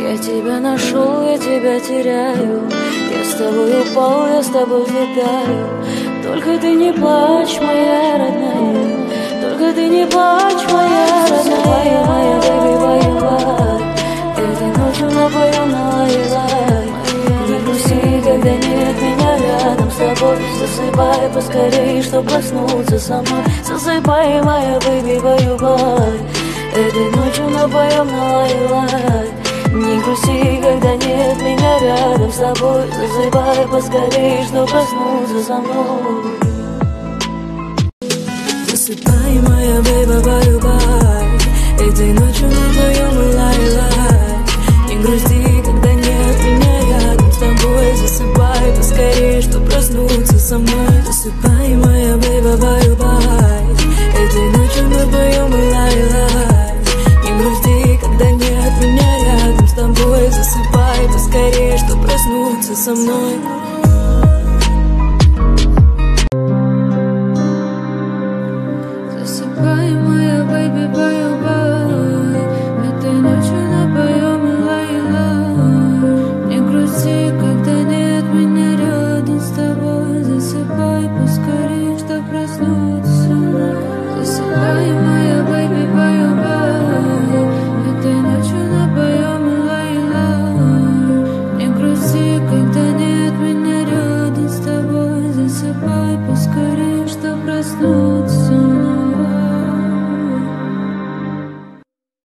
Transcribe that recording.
Я тебя нашел, я тебя теряю. Я с тобой упал, я с тобой взлетаю. Только ты не плачь, моя родная. Только ты не плачь, моя родная. Моя baby, бай-бай. Этой ночью напоем на лай-лай. Не грусти, когда нет меня рядом с тобой. Засыпай поскорей, чтоб проснуться со мной. Засыпай, моя baby, бай-бай. Этой ночью напоем на лай-лай. Не грусти, когда нет меня рядом с тобой. Засыпай поскорей, чтоб проснуться со мной. Засыпай, моя бэйба, бай-бай. Этой ночью напоем лай-лай. Не грусти, когда нет меня рядом с тобой. Засыпай поскорей, чтоб проснуться со мной. Засыпай, моя бэйба, бай-бай. Этой ночью напоем лай-лай. Не грусти, когда нет меня рядом с тобой. Засыпай поскорее, чтоб проснуться со мной. Засыпай, моя baby,